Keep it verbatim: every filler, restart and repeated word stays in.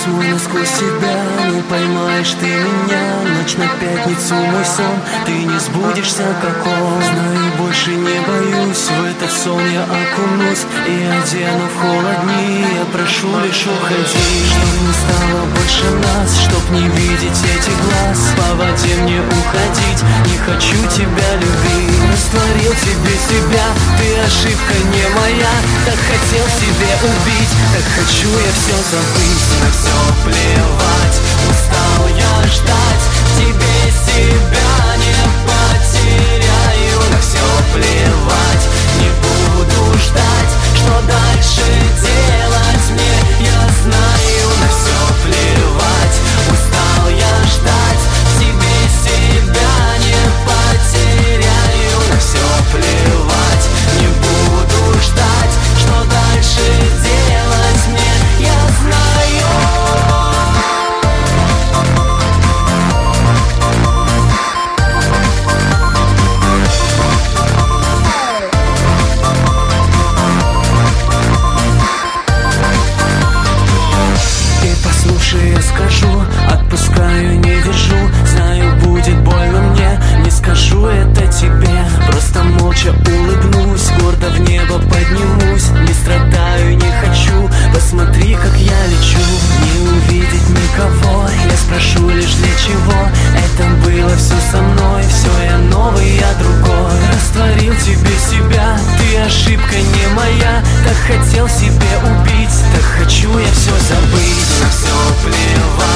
мой насквозь тебя, не поймаешь ты меня. Ночь на пятницу мой сон, ты не сбудешься как он. Знаю, больше не боюсь, в этот сон я окунусь и одену в холодни. Я прошу лишь уходи, чтоб не стало больше нас, чтоб не видеть этих глаз. По воде мне уходить, не хочу тебя любить. Растворил тебе себя, ты ошибка не моя. Так хотел себе убить, так хочу я все забыть. На все плевать, устал я ждать, тебе себя не потеряю. На все плевать, не буду ждать, что дальше делать мне, я знаю. На все плевать, устал я ждать, тебе себя не потеряю. На все плевать, не буду ждать, что дальше делать мне, я знаю. И послушай, я скажу, отпускаю, не держу. Знаю, будет больно мне, не скажу это тебе. Просто молча улыбнусь, гордо в небо поднимусь. Не страдаю, не хочу, посмотри, как я лечу. Не увидеть никого, я спрошу лишь для чего. Это было все со мной, все я новый, я другой. Растворил тебе себя, ты ошибка не моя. Так хотел себе убить, так хочу я все забыть. На все плевать.